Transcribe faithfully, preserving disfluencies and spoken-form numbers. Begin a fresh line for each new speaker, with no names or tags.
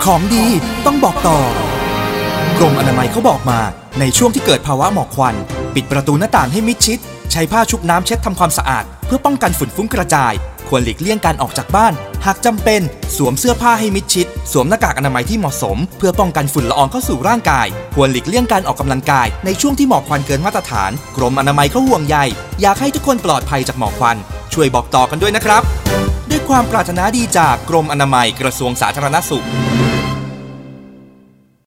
ของดีต้องบอกต่อกรมอนามัยเขาบอกมาในช่วงที่เกิดภาวะหมอกควันปิดประตูหน้าต่างให้มิดชิดใช้ผ้าชุบน้ำเช็ดทำความสะอาดเพื่อป้องกันฝุ่นฟุ้งกระจายควรหลีกเลี่ยงการออกจากบ้านหากจำเป็นสวมเสื้อผ้าให้มิดชิดสวมหน้ากากอนามัยที่เหมาะสมเพื่อป้องกันฝุ่นละอองเข้าสู่ร่างกายควรหลีกเลี่ยงการออกกำลังกายในช่วงที่หมอกควันเกินมาตรฐานกรมอนามัยเขาห่วงใยอยากให้ทุกคนปลอดภัยจากหมอกควันช่วยบอกต่อกันด้วยนะครับด้วยความปรารถนาดีจากกรมอนามัยกระทรวงสาธารณสุข